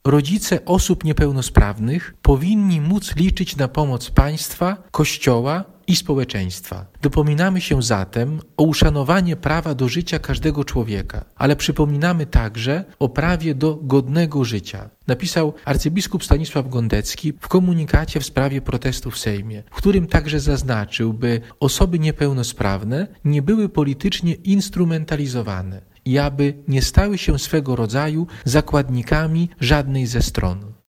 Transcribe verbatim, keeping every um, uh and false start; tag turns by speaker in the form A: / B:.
A: Rodzice osób niepełnosprawnych powinni móc liczyć na pomoc państwa, Kościoła i społeczeństwa. Dopominamy się zatem o uszanowanie prawa do życia każdego człowieka, ale przypominamy także o prawie do godnego życia. Napisał arcybiskup Stanisław Gondecki w komunikacie w sprawie protestu w Sejmie, w którym także zaznaczył, by osoby niepełnosprawne nie były politycznie instrumentalizowane i aby nie stały się swego rodzaju zakładnikami żadnej ze stron.